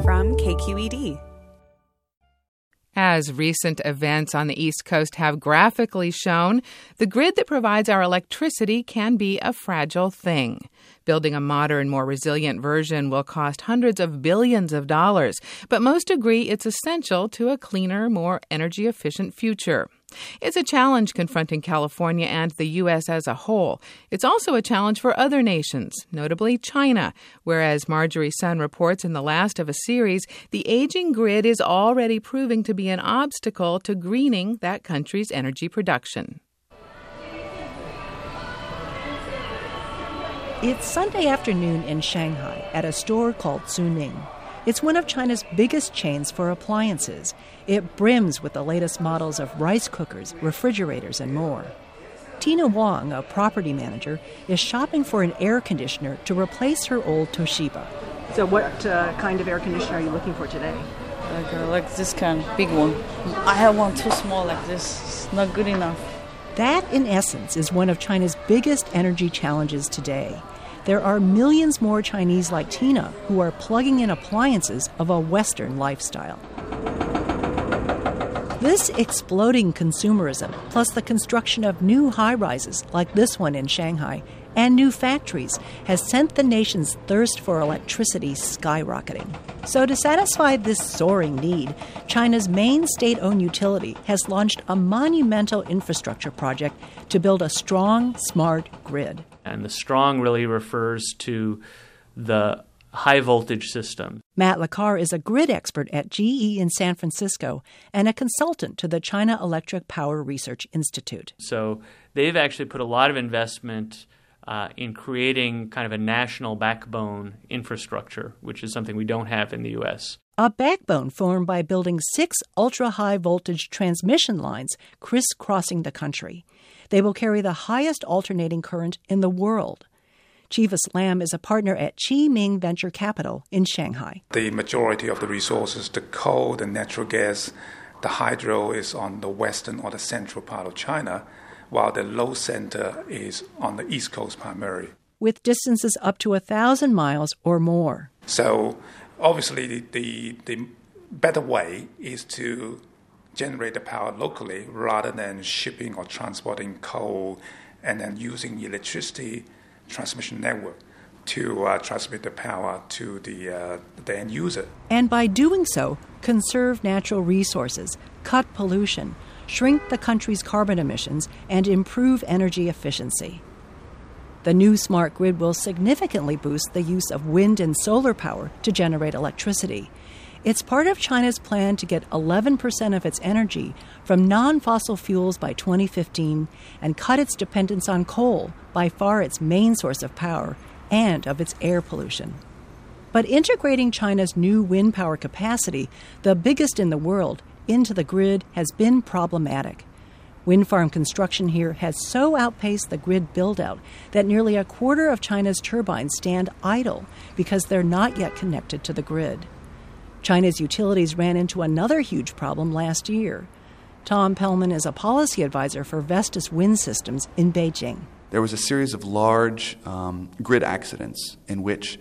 from KQED. As recent events on the East Coast have graphically shown, the grid that provides our electricity can be a fragile thing. Building a modern, more resilient version will cost hundreds of billions of dollars, but most agree it's essential to a cleaner, more energy-efficient future. It's a challenge confronting California and the U.S. as a whole. It's also a challenge for other nations, notably China, where, as Marjorie Sun reports in the last of a series, the aging grid is already proving to be an obstacle to greening that country's energy production. It's Sunday afternoon in Shanghai at a store called Suning. It's one of China's biggest chains for appliances. It brims with the latest models of rice cookers, refrigerators, and more. Tina Wong, a property manager, is shopping for an air conditioner to replace her old Toshiba. So what kind of air conditioner are you looking for today? Like this kind, big one. I have one too small like this. It's not good enough. That, in essence, is one of China's biggest energy challenges today. There are millions more Chinese like Tina who are plugging in appliances of a Western lifestyle. This exploding consumerism, plus the construction of new high-rises like this one in Shanghai, and new factories, has sent the nation's thirst for electricity skyrocketing. So to satisfy this soaring need, China's main state-owned utility has launched a monumental infrastructure project to build a strong, smart grid. And the strong really refers to the high voltage system. Matt Lacar is a grid expert at GE in San Francisco and a consultant to the China Electric Power Research Institute. So they've actually put a lot of investment in creating kind of a national backbone infrastructure, which is something we don't have in the U.S. A backbone formed by building 6 ultra-high voltage transmission lines crisscrossing the country. They will carry the highest alternating current in the world. Chivas Lam is a partner at Chi Ming Venture Capital in Shanghai. The majority of the resources, the coal, the natural gas, the hydro is on the western or the central part of China, while the load center is on the east coast primarily. With distances up to 1,000 miles or more. So obviously the better way is to generate the power locally rather than shipping or transporting coal and then using electricity transmission network to transmit the power to the end user. And by doing so, conserve natural resources, cut pollution, shrink the country's carbon emissions, and improve energy efficiency. The new smart grid will significantly boost the use of wind and solar power to generate electricity. It's part of China's plan to get 11% of its energy from non-fossil fuels by 2015 and cut its dependence on coal, by far its main source of power, and of its air pollution. But integrating China's new wind power capacity, the biggest in the world, into the grid has been problematic. Wind farm construction here has so outpaced the grid build-out that nearly a quarter of China's turbines stand idle because they're not yet connected to the grid. China's utilities ran into another huge problem last year. Tom Pellman is a policy advisor for Vestas Wind Systems in Beijing. There was a series of large grid accidents in which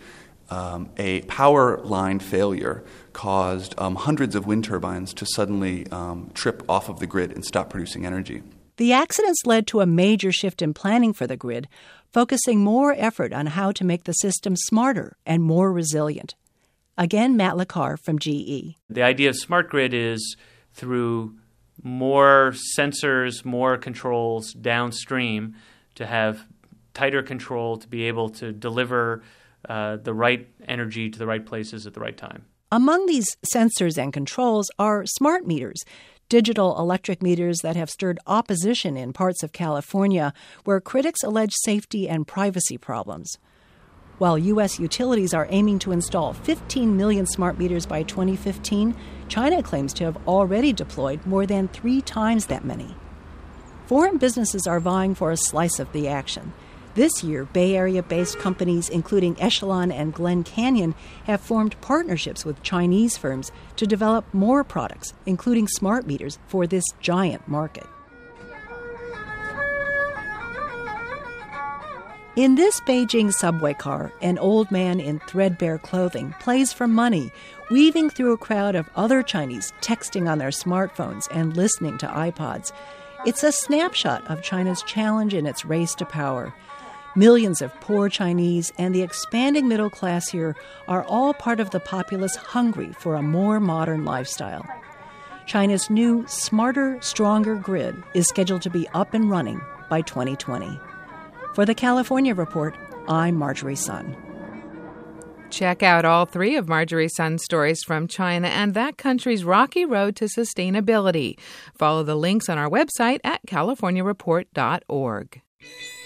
a power line failure caused hundreds of wind turbines to suddenly trip off of the grid and stop producing energy. The accidents led to a major shift in planning for the grid, focusing more effort on how to make the system smarter and more resilient. Again, Matt Lacar from GE. The idea of smart grid is through more sensors, more controls downstream to have tighter control to be able to deliver the right energy to the right places at the right time. Among these sensors and controls are smart meters, digital electric meters that have stirred opposition in parts of California where critics allege safety and privacy problems. While U.S. utilities are aiming to install 15 million smart meters by 2015, China claims to have already deployed more than 3 times that many. Foreign businesses are vying for a slice of the action. This year, Bay Area-based companies including Echelon and Glen Canyon have formed partnerships with Chinese firms to develop more products, including smart meters, for this giant market. In this Beijing subway car, an old man in threadbare clothing plays for money, weaving through a crowd of other Chinese texting on their smartphones and listening to iPods. It's a snapshot of China's challenge in its race to power. Millions of poor Chinese and the expanding middle class here are all part of the populace hungry for a more modern lifestyle. China's new, smarter, stronger grid is scheduled to be up and running by 2020. For the California Report, I'm Marjorie Sun. Check out all three of Marjorie Sun's stories from China and that country's rocky road to sustainability. Follow the links on our website at californiareport.org.